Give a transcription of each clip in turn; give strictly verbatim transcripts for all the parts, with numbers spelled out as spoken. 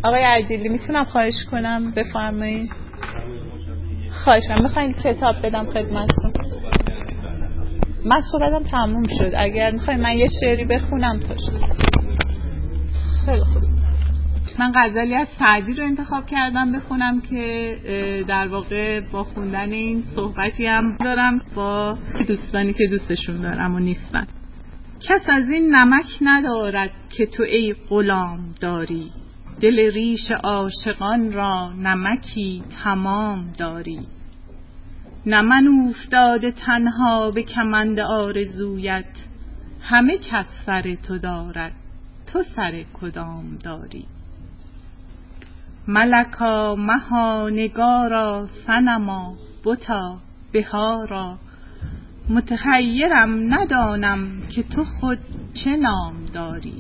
آقای عدیلی میتونم خواهش کنم بفرمایید؟ خواهش کنم. میخواین کتاب بدم خدمتتون؟ من صحبتم تموم شد. اگر میخواین من یه شعری بخونم تا شد. خیلی خوب. من غزلی از سعدی رو انتخاب کردم بخونم که در واقع با خوندن این صحبتی هم دارم با دوستانی که دوستشون دارم و نیستن. کس از این نمک ندارد که تو ای غلام داری، دل ریش عاشقان را نمکی تمام داری. نه من اوفتاده تنها به کمند آرزویت، همه کس سر تو دارد، تو سر کدام داری. ملکا مها نگارا صنما بتا بهارا، متحیرم ندانم که تو خود چه نام داری.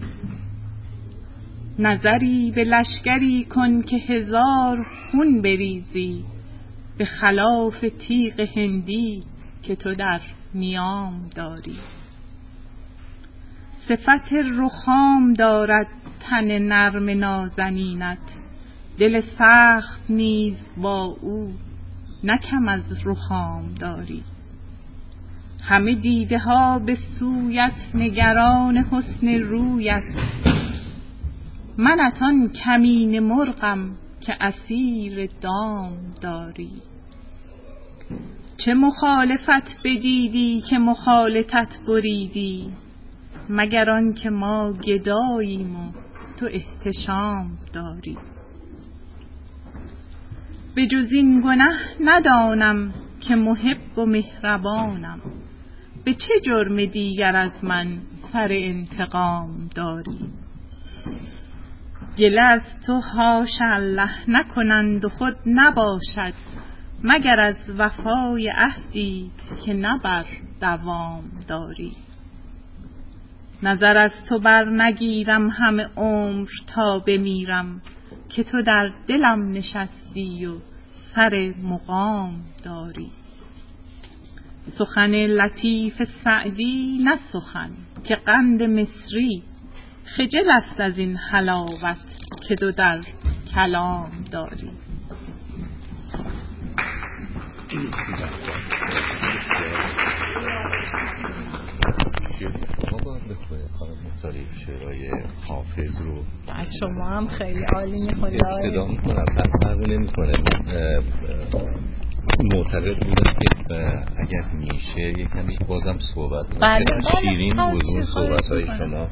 نظری به لشکری کن که هزار خون بریزی، به خلاف تیغ هندی که تو در نیام داری. صفت رخام دارد تن نرم نازنینت، دل سخت نیز با او نه کم از رخام داری. همه دیده ها به سویت نگران حسن رویت، منت آن کمین مرغم که اسیر دام داری. چه مخالفت بدیدی که مخالطت بریدی، مگر آن که ما گداییم و تو احتشام داری. به جز این گنه ندانم که محب و مهربانم، به چه جرم دیگر از من سر انتقام داری. گله از تو حاش الله نکنند و خود نباشد، مگر از وفای عهدی که نه بر دوام داری. نظر از تو بر نگیرم همه عمر تا بمیرم، که تو در دلم نشستی و سر مقام داری. سخن لطیف سعدی نه سخن که قند مصری، خجل است از این حلاوت که تو در کلام داری. شما باید بخونید خانم مختاری شعرهای حافظ رو. از شما هم خیلی عالی میخونید. استدا میکنم فرق نمیکنه. معتقد بودم که اگر میشه یک کمی بازم صحبت کنم. بله شیرین بود اون صحبت های شما.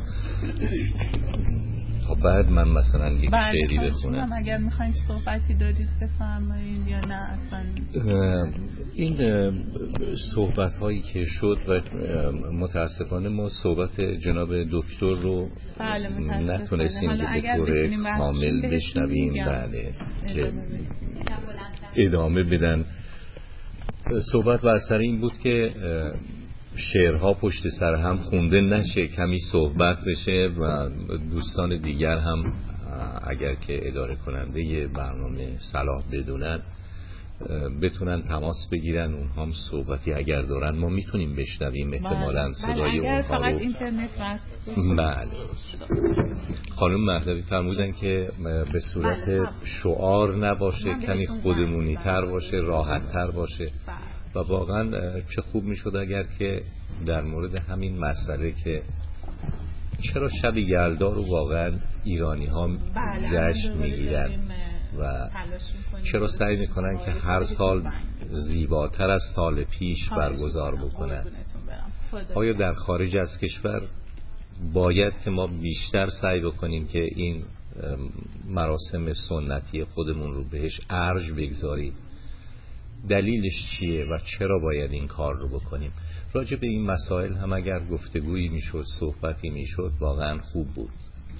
تا بعد من مثلا یک شعری بخونم. اگر میخواین صحبتی دارید بفرمایید یا نه اصلا. این صحبت هایی که شد و متاسفانه ما صحبت جناب دکتر رو بله نتونستیم به طور کامل بشنویم. بله که ادامه بدن. صحبت بر سر این بود که شعرها پشت سر هم خونده نشه، کمی صحبت بشه و دوستان دیگر هم اگر که اداره کننده برنامه صلاح بدونن بتونن تماس بگیرن، اونها هم صحبتی اگر دارن ما میتونیم بشنویم احتمالاً صدای بله. اونها رو. فقط اینترنت وصل. بله. خانم مهدوی فرمودن که به صورت شعار نباشه، کمی خودمونی تر باشه، راحت تر باشه و واقعا چه خوب میشد اگر که در مورد همین مسئله که چرا شب یلدا رو واقعا ایرانی ها جشن میگیرن و چرا سعی میکنن که هر سال زیباتر از سال پیش برگزار بکنن. آیا در خارج از کشور باید که ما بیشتر سعی بکنیم که این مراسم سنتی خودمون رو بهش ارج بگذاریم؟ دلیلش چیه و چرا باید این کار رو بکنیم؟ راجع به این مسائل هم اگر گفتگویی میشد، صحبتی میشد، واقعا خوب بود.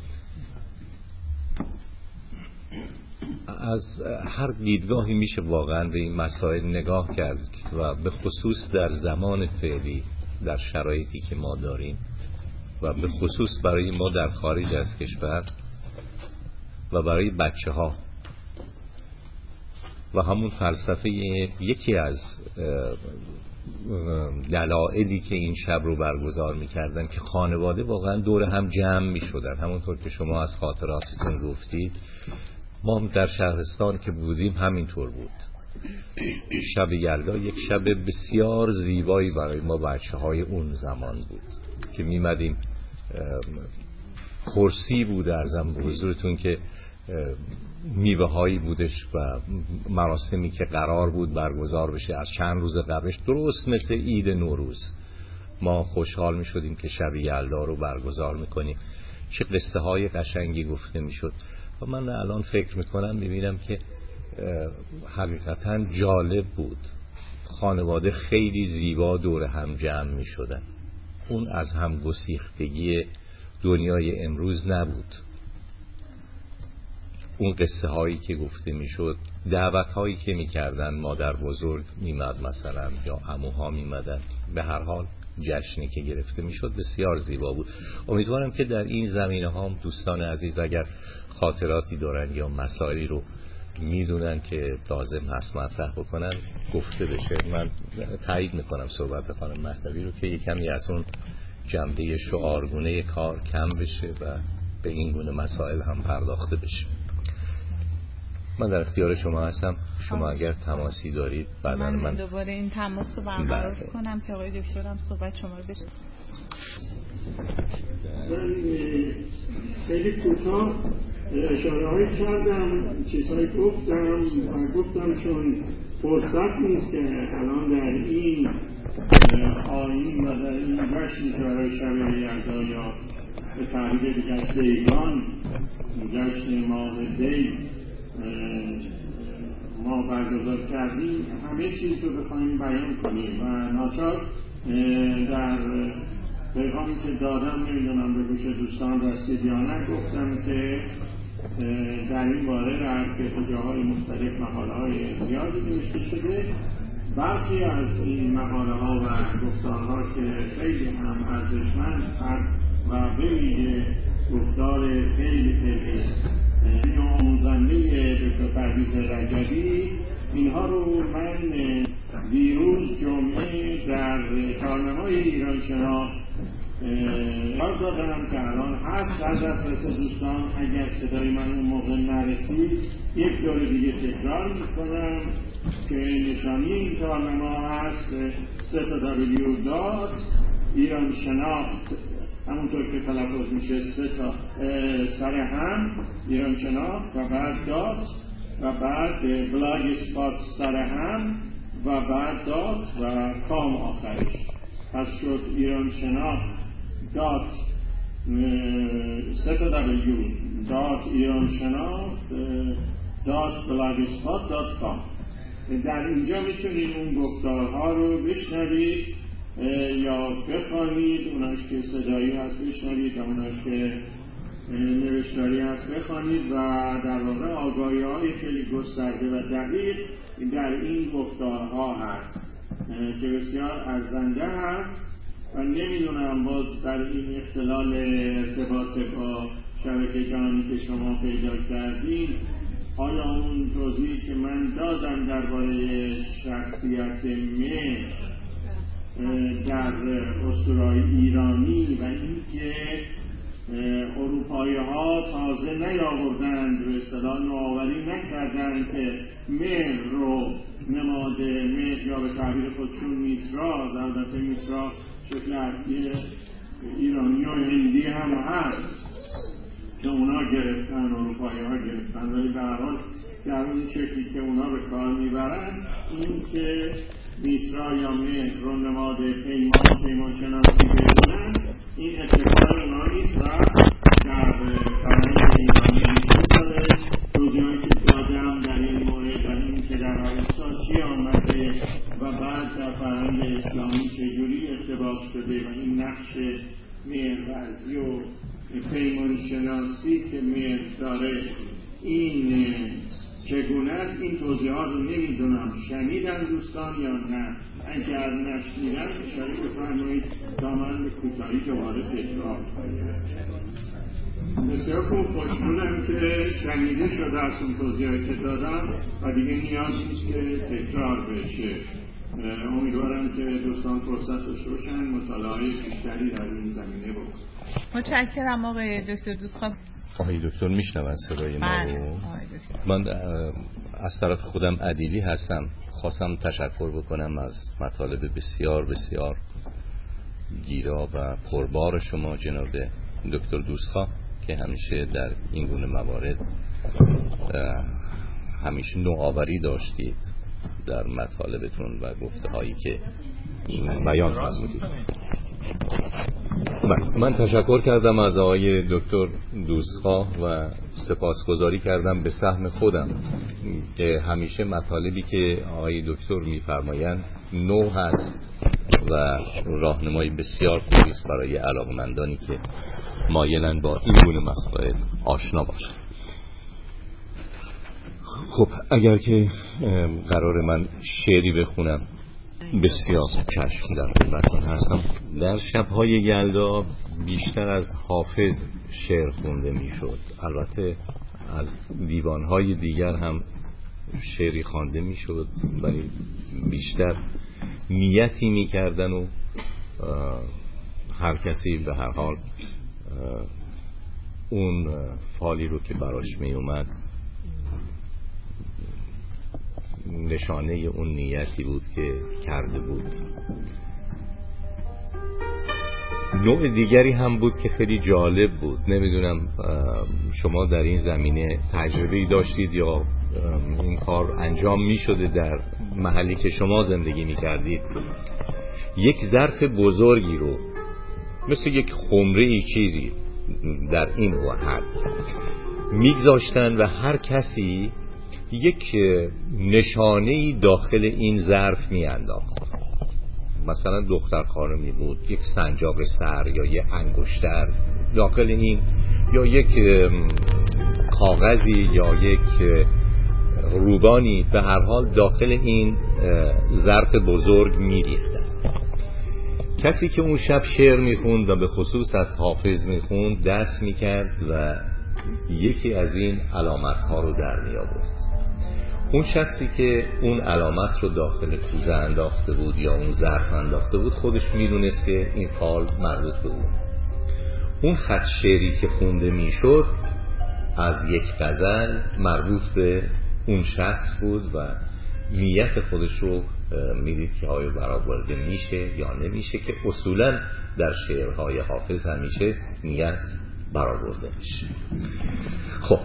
از هر دیدگاهی میشه واقعا به این مسائل نگاه کرد و به خصوص در زمان فعلی، در شرایطی که ما داریم و به خصوص برای ما در خارج از کشور و برای بچه ها و همون فلسفه یکی از دلایلی که این شب رو برگزار میکردن که خانواده واقعا دور هم جمع میشدن. همونطور که شما از خاطراتتون گفتید، ما در شهرستان که بودیم همینطور بود. شب یلدا یک شب بسیار زیبایی برای ما بچه های اون زمان بود که میمدیم. کرسی بود ارزم به حضورتون که میوه هایی بودش و مراسمی که قرار بود برگزار بشه از چند روز قبلش، درست مثل عید نوروز ما خوشحال می شدیم که شب یلدا رو برگزار میکنیم. چه قصه های قشنگی گفته می شد و من الان فکر میکنم میبینم که حقیقتا جالب بود. خانواده خیلی زیبا دور هم جمع می شدن. اون از هم گسیختگی دنیای امروز نبود. اون قصه هایی که گفته می شد، دعوت هایی که می کردن، مادر بزرگ می مد مثلا یا عموها می مدن، به هر حال جشنی که گرفته می شد بسیار زیبا بود. امیدوارم که در این زمینه ها دوستان عزیز اگر خاطراتی دارن یا مسائلی رو می دونن که لازم هست مطرح بکنن گفته بشه. من تایید می کنم صحبت خانم مهدوی رو که یکمی از اون جنبه شعارگونه کار کم بشه و به این گونه مسائل هم پرداخته بشه. من در اختیار شما هستم. شما اگر تماسی دارید بعدا من, من دوباره این تماس رو برقرار کنم که آقای دکترم صحبت شما رو بشه. من خیلی کوتاه اشاره هایی کردم، چیزهایی گفتم و گفتم چون فرصت نیست که الان در این آیین و در این جشنی که برای شب یلدا یا به تعبیر دیگر دیگان جشن ماه دی ما برگزار کردیم همه چیز رو بخوایم بیان کنیم و ناچار در پیغامی که دادم نمیدونم به گوش دوستان رسید یا نه گفتم که در این باره در جاهای مختلف مقاله های زیادی نوشته شده. برخی از این مقاله ها و گفتارها که خیلی هم ارزشمند هست و به ویژه گفتار خیلی خیلی آموزنده دکتر پرویز رجبی، اینها رو من دیروز جمعه در کارنامه‌های ایرانشناس یاد دادم که الان هست در دسترس دوستان. اگر صدای من اون موقع نرسید یک دور دیگه تکرار میکنم که نشانی این کارنامه هست سه تا دبلیو دات ایرانشناس، همونطور که تلفظ میشه سه تا سر هم ایرانشناس و بعد دات و بعد بلاگ اسپات سر هم و بعد دات و کام آخرش. پس شد ایرانشناس دات سه تا دبلیو دات ایرانشناس دات بلاگ اسپات دات کام. در اینجا میتونید اون گفتارها رو بشنوید یا بخوانید، اوناش که صدایی هست بشنوید و اوناش که نوشتاری هست بخوانید و در واقع آگاهی های خیلی گسترده و دقیق در این گفتارها هست که بسیار ارزنده هست و نمیدونم باز در این اختلال ارتباط با شبکه‌جانی که شما پیدا کردین آیا اون توضیحی که من دادم درباره شخصیت مهر در اسطوره‌های ایرانی و اینکه اروپایی ها تازه نیاوردند به اصطلاح نوآوری نکردند که مهر رو نماد مهر یا به تعبیر خودشون میترا، البته میترا شکل اصلی ایرانی و هندی هم هست که اونا گرفتن، اروپایی ها گرفتن، ولی به هر حال در اون شکلی که اونا به کار میبرن این که میترا یا مهر رو نماد پیمان پیمان شناسی بدونن این اتفاق اونا نیست و در فرهنگ ایرانی وجود داره. توضیحاتی که دادم در این مورد در این که در اوستا چی آمده و بعد در فرهنگ اسلامی چجوری ارتباط شده و این نقش مهرورزی و پیمان شناسی که مهر داره این چگونه است، این توضیحات رو نمیدونم شنیدن دوستان یا نه. اگر نشنیدن اشاره بفرمایید تا من به کوتاهی دوباره تکرار کنم. بسیار خوب، خوشحالم که شنیده شده از اون توضیحاتی که دادم و دیگه نیاز نیست که تکرار بشه. امیدوارم که دوستان فرصت داشته باشن مطالعه بیشتری در این زمینه بکنن. متشکرم آقای دکتر دوستخواه. آقای دکتر میشنون صدای ما رو؟ من از طرف خودم عدیلی هستم، خواستم تشکر بکنم از مطالب بسیار بسیار گیرا و پربار شما جناب دکتر دوستخواه که همیشه در این گونه موارد همیشه نوآوری داشتید در مطالبتون و گفته هایی که بیان فرمودید. من تشکر کردم از آقای دکتر دوستخواه و سپاسگزاری کردم به سهم خودم که همیشه مطالبی که آقای دکتر میفرمایند نو هست و راهنمایی بسیار خوبی است برای علاقمندانی که مایلن با این گونه مسائل آشنا باشن. خب اگر که قرار من شعری بخونم بسیار چشم در خدمتتون هستم. در شب‌های یلدا بیشتر از حافظ شعر خونده میشد، البته از دیوان‌های دیگر هم شعری خوانده میشد، ولی بیشتر نیتی میکردن و هر کسی به هر حال اون فالی رو که براش میومد نشانه اون نیتی بود که کرده بود. نوع دیگری هم بود که خیلی جالب بود. نمیدونم شما در این زمینه تجربه‌ای داشتید یا این کار انجام می شده در محلی که شما زندگی می کردید. یک ظرف بزرگی رو مثل یک خمره چیزی در این حد میگذاشتن و هر کسی یک نشانه‌ای داخل این ظرف میانداخت. مثلا دختر خانمی بود، یک سنجاق سر یا یک انگشتر داخل این، یا یک کاغذی یا یک روبانی، به هر حال داخل این ظرف بزرگ میریختن. کسی که اون شب شعر میخوند و به خصوص از حافظ میخوند دست میکرد و یکی از این علامتها رو در میآورد. اون شخصی که اون علامت رو داخل کوزه انداخته بود یا اون ظرف انداخته بود خودش میدونست که این فال مربوط به اون. اون خط شعری که خونده میشد از یک غزل مربوط به اون شخص بود و نیت خودش رو میدید که آیا برآورده میشه یا نمیشه، که اصولا در شعرهای حافظ همیشه نیت برآورده میشه. خب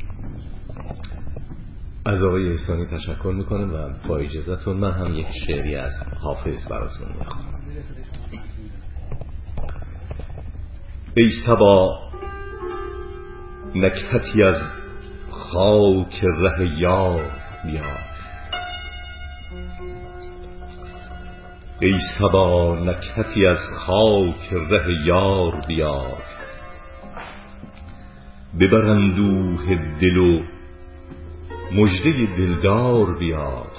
از آقای احسانی تشکر میکنم و با اجازهتون من هم یک شعری از حافظ براتون میخونم. ای صبا نکهتی از خاک ره یار بیار، ای صبا نکهتی از خاک ره یار بیار، ببر اندوه دل و مژده دلدار بیار،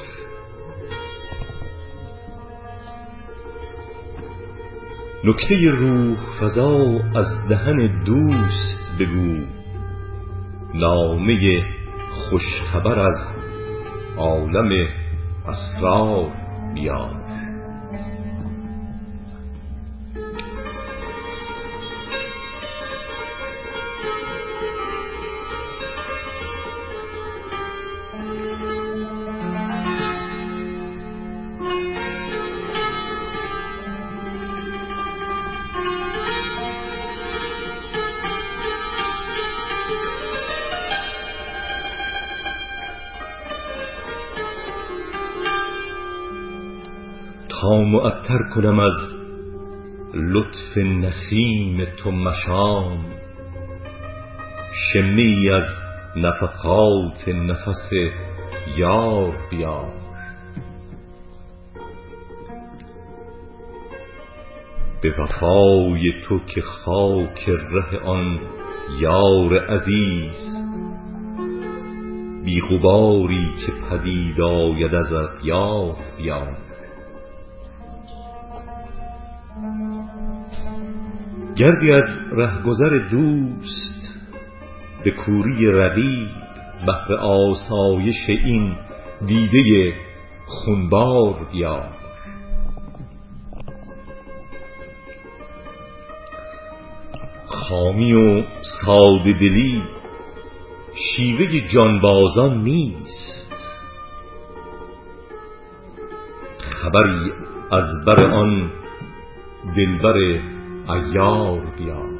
نکته روح فزا از دهن دوست بگو، نامه خوشخبر از عالم اسرار بیار. تا معطر کنم از لطف نسیم تو مشام، شمه از نفقات نفس یار بیار. به وفای تو که خاک ره آن یار عزیز، بی غباری که پدید آید از اغیار بیار. گردی از رهگذر دوست به کوری رقیب، بهر آسایش این دیده خونبار بیار. خامی و ساده دلی شیوه جانبازان نیست. خبری از بر آن دلبر عیار بیار.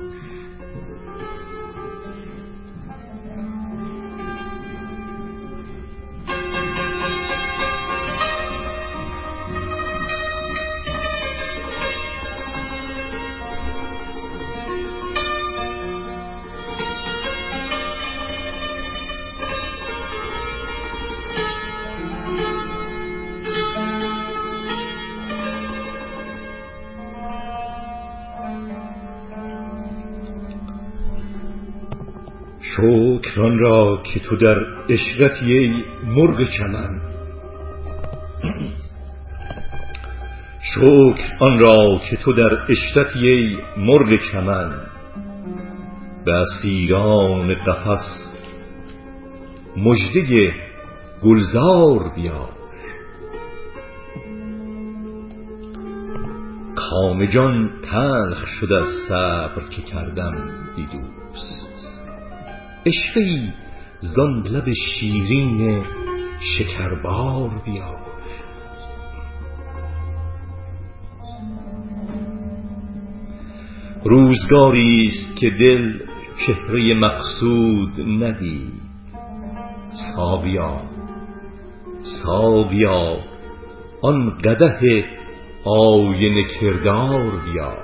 شکر آن را که تو در عشرتی ای مرغ چمن، شکر آن را که تو در عشرتی ای مرغ چمن، به اسیران قفس مژده گلزار بیار. کام جان تلخ شد از صبر که کردم بی دوست، عشوه‌ای زان لب شیرین شکربار بیار. روزگاریست که دل چهره مقصود ندید، ساقیا ساقیا آن قدح آینه کردار بیار.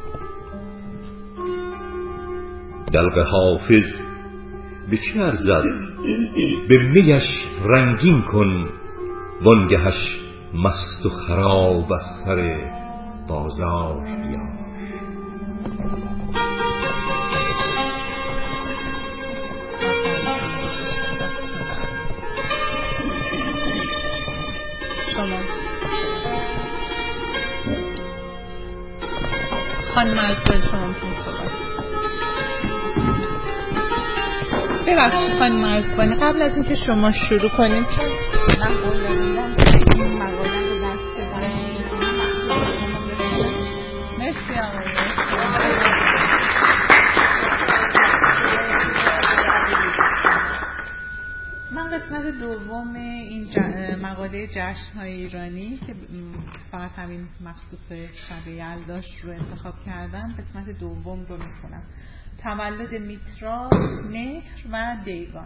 دلق حافظ به چه ارزد به میش رنگین کن، وانگهش مست و خراب از سر بازار بیار. خانم مرزبانی شما میتونید صحبت. ببخشید خانم مرزبانی، قبل از اینکه شما شروع کنیم چون من قول دادم که این مقاله رو دست بدم. مرسی آقای من قسمت دوم این مقاله جشن‌های ایرانی که فقط همین مخصوص شب یلداش رو انتخاب کردم، قسمت دوم رو میخونم. تولد میترا، مهر و دیوان.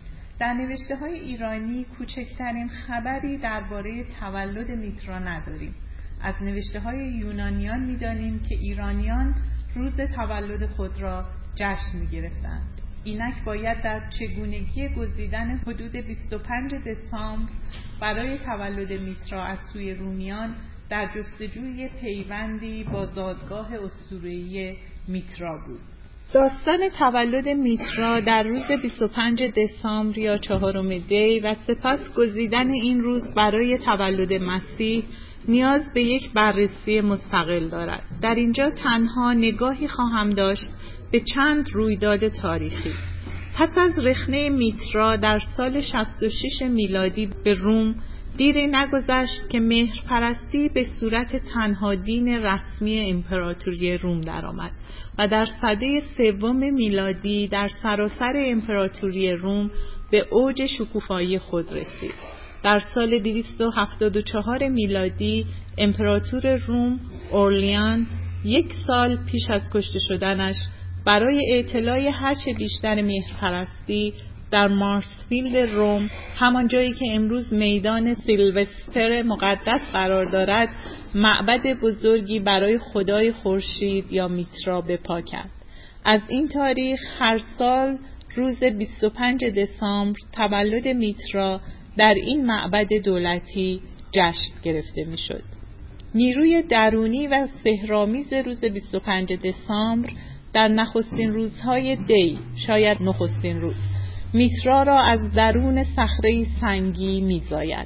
در نوشته های ایرانی کوچکترین خبری درباره تولد میترا نداریم. از نوشته های یونانیان میدانیم که ایرانیان روز تولد خود را جشن میگرفتند. اینک باید در چگونگی گزیدن حدود بیست و پنج دسامبر برای تولد میترا از سوی رومیان در جستجوی پیوندی با زادگاه اسطوره‌ای میترا بود. داستان تولد میترا در روز بیست و پنج دسامبر یا چهارم دی و سپس گزیدن این روز برای تولد مسیح نیاز به یک بررسی مستقل دارد. در اینجا تنها نگاهی خواهم داشت به چند رویداد تاریخی. پس از رخنه میترا در سال شصت و شش میلادی به روم، دیری نگذشت که مهرپرستی به صورت تنها دین رسمی امپراتوری روم درآمد و در سده سوم میلادی در سراسر امپراتوری روم به اوج شکوفایی خود رسید. در سال دویست و هفتاد و چهار میلادی امپراتور روم اورلیان یک سال پیش از کشته شدنش برای اطلاع هرچه بیشتر مهرپرستی در مارسفیلد روم، همان جایی که امروز میدان سیلوستر مقدس قرار دارد، معبد بزرگی برای خدای خورشید یا میترا بپا کرد. از این تاریخ هر سال روز بیست و پنج دسامبر تولد میترا در این معبد دولتی جشن گرفته میشد. نیروی درونی و سحرآمیز روز بیست و پنج دسامبر در نخستین روزهای دی، شاید نخستین روز، میترا را از درون صخره سنگی میزاید.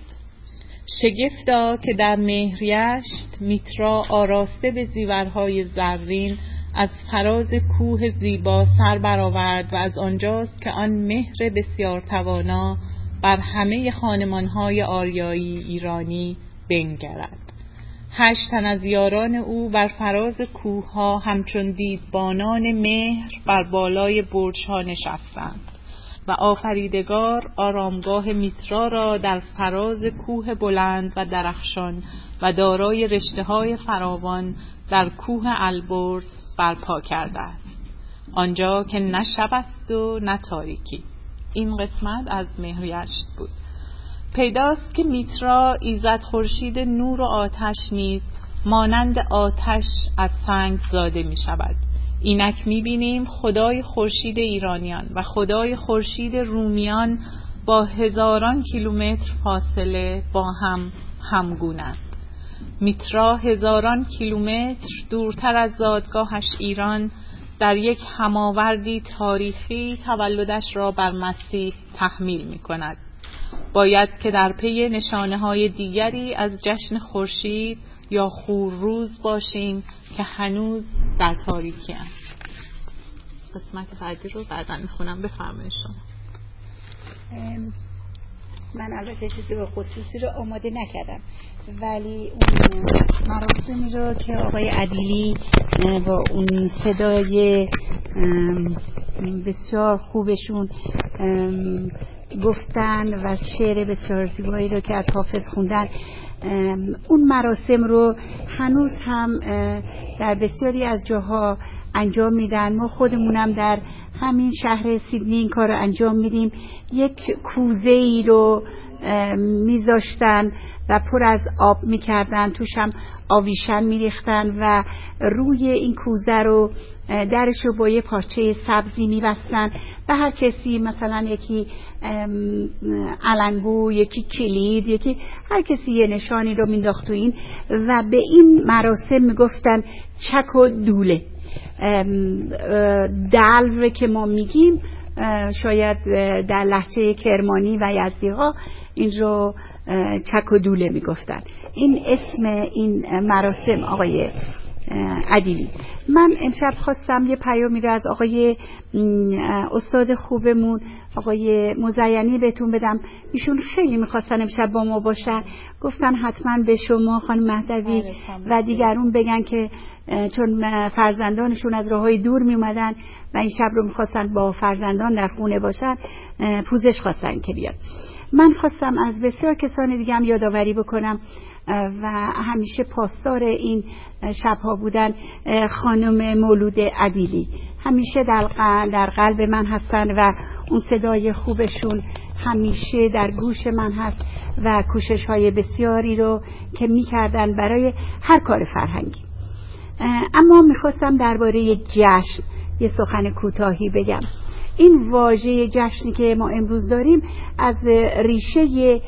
شگفتا که در مهریشت میترا آراسته به زیورهای زرین از فراز کوه زیبا سر برآورد و از آنجاست که آن مهر بسیار توانا بر همه خانمانهای آریایی ایرانی بنگرد. هشت تن از یاران او بر فراز کوه‌ها همچون دیدبانان مهر بر بالای برج‌ها نشستند و آفریدگار آرامگاه میترا را در فراز کوه بلند و درخشان و دارای رشته‌های فراوان در کوه البرز برپا کرده است، آنجا که نه شب است و نه تاریکی. این قسمت از مهریشت بود. پیداست که میترا ایزد خورشید نور و آتش نیز مانند آتش از سنگ زاده می شود. اینک می بینیم خدای خورشید ایرانیان و خدای خورشید رومیان با هزاران کیلومتر فاصله با هم همگونند. میترا هزاران کیلومتر دورتر از زادگاهش ایران در یک هماوردی تاریخی تولدش را بر مسیح تحمیل می کند. باید که در پی نشانه های دیگری از جشن خورشید یا خورروز باشیم که هنوز در تاریکی است. قسمت بعدی رو بعداً میخونم، بفرمایید شما. من البته چیزی به خصوصی رو آماده نکردم، ولی اون مراسمی رو که آقای عدیلی با اون صدای بسیار خوبشون گفتن و شعر بسیار زیبایی رو که از حافظ خوندن، اون مراسم رو هنوز هم در بسیاری از جاها انجام میدن. ما خودمونم در همین شهر سیدنی این کار رو انجام میدیم. یک کوزه ای رو میذاشتن و پر از آب میکردن، توش هم آویشن میریختن و روی این کوزه رو درش رو با یه پارچه سبزی میبستن و هر کسی مثلا یکی علنگو، یکی کلید، یکی هر کسی یه نشانی رو مینداخت تو این و به این مراسم میگفتن چک و دوله. دلو که ما میگیم شاید در لهجه کرمانی و یزدی ها این رو چک و دوله میگفتن. این اسم این مراسم آقای عدیلی. من امشب خواستم یه پیامی رو از آقای استاد خوبمون آقای مزینی بهتون بدم. ایشون خیلی میخواستن امشب با ما باشن، گفتن حتما به شما خانم مهدوی و دیگرون بگن که چون فرزندانشون از راههای دور میومدن و این شب رو میخواستن با فرزندان در خونه باشن، پوزش خواستن که بیاد. من خواستم از بسیار کسان دیگه هم یادآوری بکنم و همیشه پاسدار این شبها بودن. خانم مولود عدیلی همیشه در قلب, در قلب من هستن و اون صدای خوبشون همیشه در گوش من هست و کوشش های بسیاری رو که میکردن برای هر کار فرهنگی. اما میخواستم درباره جشن یه سخن کوتاهی بگم. این واژه جشنی که ما امروز داریم از ریشه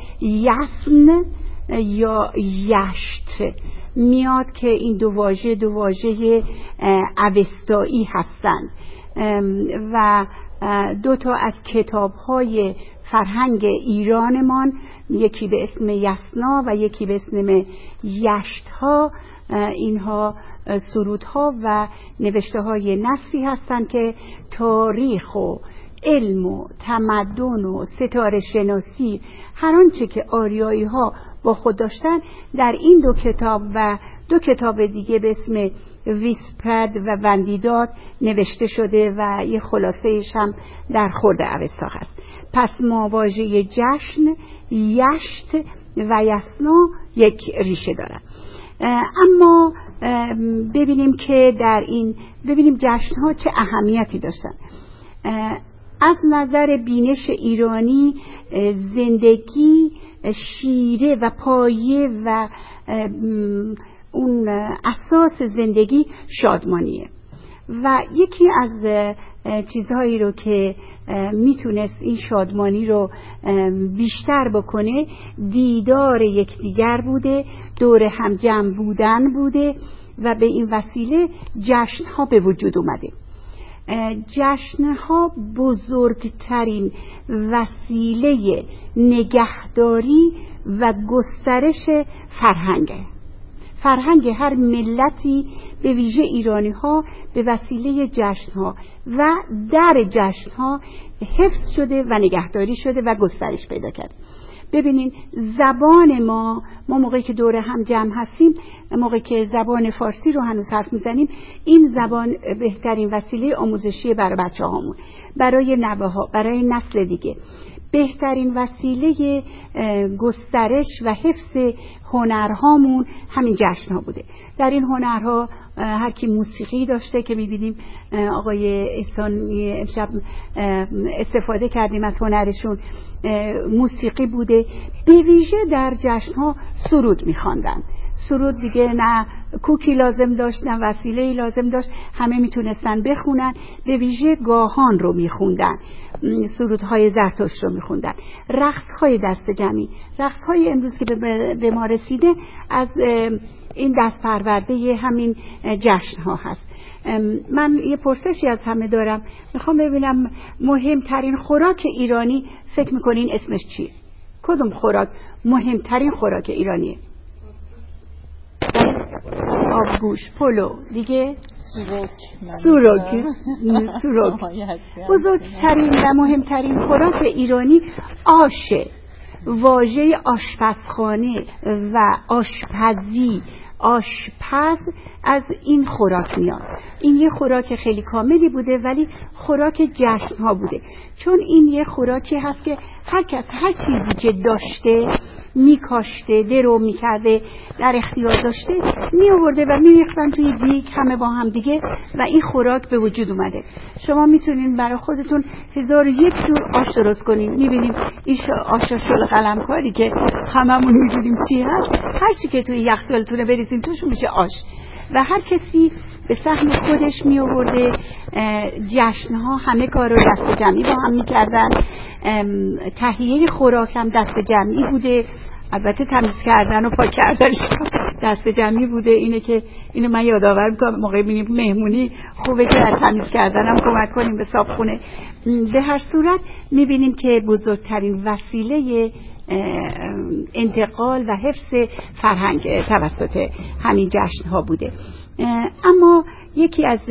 یسن یا یشت میاد که این دو واژه دو واژه اوستایی هستند و دو تا از کتاب‌های فرهنگ ایرانمان، یکی به اسم یسنا و یکی به اسم یشت‌ها، اینها سرودها و نوشته های نثری هستند که تاریخ و علم و تمدن و ستاره شناسی هر آنچه که آریایی ها با خود داشتن در این دو کتاب و دو کتاب دیگه به اسم ویسپرد و وندیداد نوشته شده و یه خلاصه‌اش هم در خورد اوستا هست. پس ما واژه جشن، یشت و یسنا یک ریشه دارن. اما ببینیم که در این ببینیم جشن‌ها چه اهمیتی داشتن. از نظر بینش ایرانی زندگی شیره و پایه و اون اساس زندگی شادمانیه و یکی از چیزهایی رو که میتونست این شادمانی رو بیشتر بکنه دیدار یکدیگر بوده، دور هم جمع بودن بوده و به این وسیله جشن‌ها به وجود اومده. جشن‌ها بزرگترین وسیله نگهداری و گسترش فرهنگه. فرهنگ هر ملتی به ویژه ایرانی ها به وسیله جشن ها و در جشن ها حفظ شده و نگهداری شده و گسترش پیدا کرد. ببینین زبان ما ما موقعی که دور هم جمع هستیم، موقعی که زبان فارسی رو هنوز حرف میزنیم، این زبان بهترین وسیله آموزشی برای بچه هامون، برای نوه ها، برای نسل دیگه. بهترین وسیله گسترش و حفظ هنرهامون همین جشن ها بوده. در این هنرها هر کی موسیقی داشته که می‌بینیم آقای احسان امشب استفاده کردیم از هنرشون، موسیقی بوده. به ویژه در جشن ها سرود می‌خواندن. سرود دیگه نه کوکی لازم داشت نه وسیله‌ای لازم داشت، همه میتونستن بخونن. به ویژه گاهان رو میخوندن، سرودهای زرتشت رو میخوندن. رقص‌های دست جمعی، رقص‌های امروز که به ما رسیده از این دست پرورده همین جشن‌ها هست. من یه پرسشی از همه دارم، میخوام ببینم مهمترین خوراک ایرانی فکر میکنین اسمش چیه؟ کدوم خوراک مهمترین خوراک ایرانیه؟ آبگوش، پلو، دیگه سوروک سوروک سوروک بزرگترین و مهمترین خوراک ایرانی آشه. واژه آشپزخانه و آشپزی، آشپز از این خوراک میاد. این یه خوراک خیلی کاملی بوده ولی خوراک جشن ها بوده، چون این یه خوراکی هست که هر کس هر چیزی که داشته میکاشته، درو میکرده، در اختیار داشته میآورده و میریختن توی دیگ همه با هم دیگه و این خوراک به وجود اومده. شما میتونین برای خودتون هزار و یک جور آش درست کنین. میبینیم این آش شل قلمکاری که هممون میدونیم چی هست، هر چی که توی یخچالتونه بریزین توش میشه آش و هر کسی به سهم خودش می آورده. جشن‌ها همه کار رو دست جمعی با هم می‌کردن. تهیه خوراک هم دست جمعی بوده، البته تمیز کردن و پاک کردنش دست جمعی بوده. اینه که اینو من یادآور می‌کنم موقع می‌بینیم مهمونی خوبه که در تمیز کردن هم کمک کنیم به صابخونه. به هر صورت می‌بینیم که بزرگترین وسیله انتقال و حفظ فرهنگ توسط همین جشن‌ها بوده. اما یکی از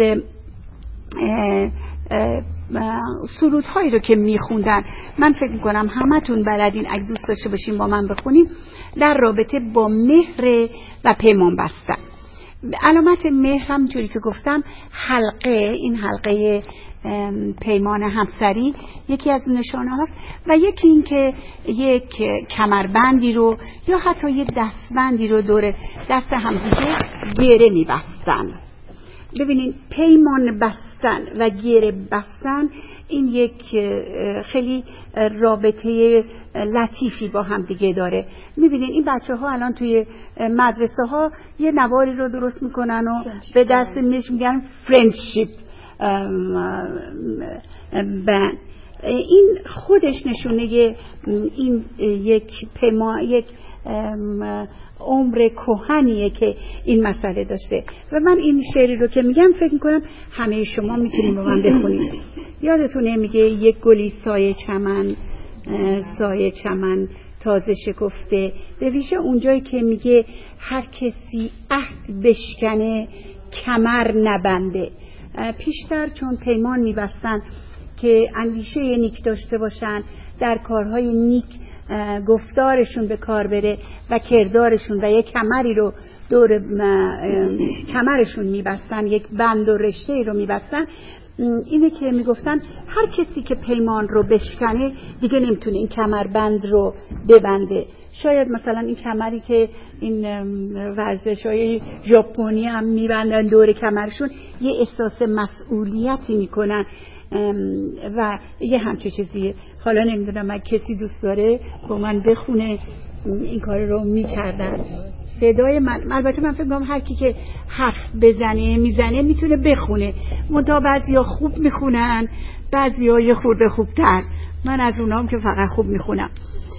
سرودهایی رو که میخوندن، من فکر میکنم همتون بلدین، اگه دوست داشته باشین با من بخونیم، در رابطه با مهر و پیمان بستن. علامت مهر همونجوری که گفتم حلقه، این حلقه پیمان همسری یکی از نشانه هاست و یکی این که یک کمربندی رو یا حتی یک دستبندی رو دور دست همدیگه گره می‌بستن. ببینین پیمان بستن و گره بستن این یک خیلی رابطه لطیفی با هم دیگه داره. میبینین این بچه ها الان توی مدرسه ها یه نواری رو درست میکنن و به دست میش میگن فرندشیپ بند. این خودش نشونه این یک پیمان، یک عمر کهنیه که این مسئله داشته. و من این شعری رو که میگم فکر میکنم همه شما میتونید با من بخونید. یادتونه میگه یک گلی سایه چمن، سایه چمن تازه شکفته. به ویژه اونجایی که میگه هر کسی عهد بشکنه کمر نبنده. پیشتر چون پیمان میبستن که اندیشه نیک داشته باشن، در کارهای نیک گفتارشون به کار بره و کردارشون و یک کمری رو دور کمرشون میبستن، یک بند و رشته رو میبستن. اینه که میگفتن هر کسی که پیمان رو بشکنه دیگه نمیتونه این کمربند رو ببنده. شاید مثلا این کمری که این ورزش‌های ژاپنی هم میبندن دور کمرشون یه احساس مسئولیتی میکنن و یه همچه چیزیه. حالا نمیدونم اگه کسی دوست داره با من بخونه این کار رو میکردن. صدای من، البته من فکر می‌کنم هر کی که حرف بزنه میزنه میتونه بخونه، منتها بعضیا خوب میخونن، بعضیا یه خورده خوبتر. من از اونام که فقط خوب میخونم.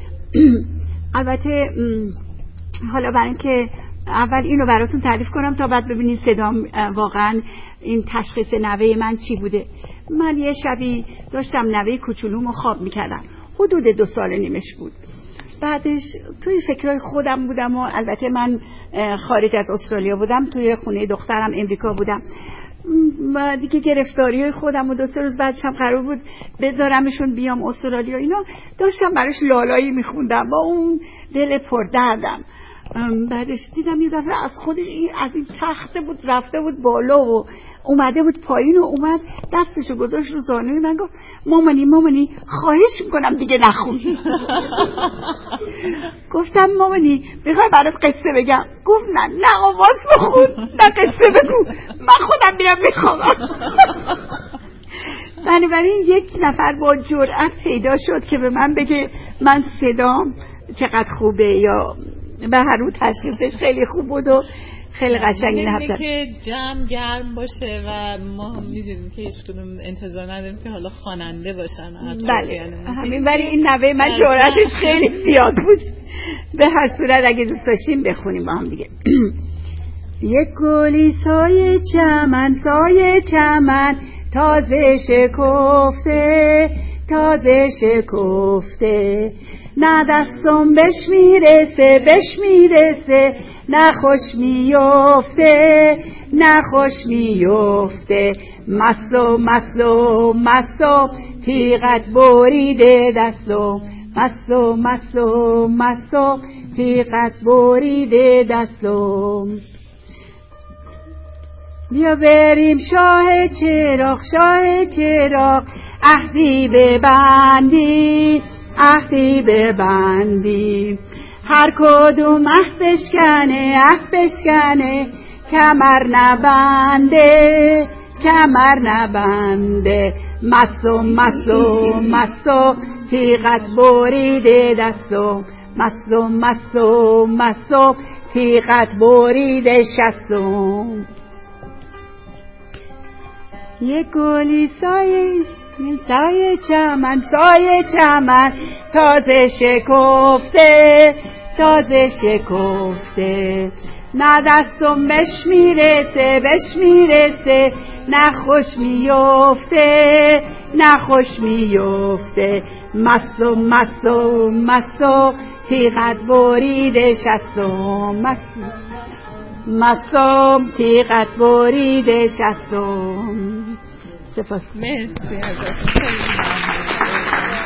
البته حالا برای اینکه اول اینو براتون تعریف کنم تا بعد ببینید صدام واقعا این تشخیص نوه من چی بوده. من یه شبی داشتم نوه کوچولومو خواب میکردم، حدود دو سال نیمش بود. بعدش توی فکرهای خودم بودم و البته من خارج از استرالیا بودم، توی خونه دخترم امریکا بودم و دیگه گرفتاری های خودم و دو سه روز بعدش هم قرار بود بذارمشون بیام استرالیا. اینا داشتم براش لالایی میخوندم با اون دل پردردم. بعدش دیدم یه دفعه از خودش این از این تخته بود رفته بود بالا و اومده بود پایین و اومد دستشو گذاشت رو زانوی من، گفت مامانی مامانی خواهش میکنم دیگه نخون. گفتم مامانی میخوای برات قصه بگم؟ گفت نه نه آواز بخون نه قصه بگو، من خودم میرم میخوام. بنابراین یک نفر با جرأت پیدا شد که به من بگه من صدام چقدر خوبه یا به هر رو تشخیصش خیلی خوب بود و خیلی قشنگ این حرف که جمع گرم باشه و ما هم می‌دونیم که هیچ کدوم انتظار نداریم که حالا خواننده باشن. بله همین، ولی این نوه من جرأتش خیلی زیاد بود. به هر صورت اگه دوست داشتیم بخونیم با هم دیگه. یک گلی سایه چمن سایه چمن تازه شکفته تازه شکفته، نه دستم بش میرسه بش میرسه، نه خوش میفته نه خوش میفته، مسو مسو مسو تیغت بریده دستم، مسو مسو مسو تیغت بریده دستم. بیا بریم شاه چراغ شاه چراغ، عهدی ببندی عهدی ببندی، هر کدوم عهد بشکنه عهد بشکنه، کمر نبنده کمر نبنده، مسو مسو مسو تیغت بریده دستم، مسو مسو مسو تیغت بریده شستم. یک گلی سایه سایه چمن سایه چمن تازه شکفته تازه شکفته، نه دستم بش میرسه بش میرسه، نه خوش میفته نه خوش میفته، مسو مسو مسو تیغت بریده شستم، مسو مسو تیغت بریده شستم. سپاس. مرسی ازت.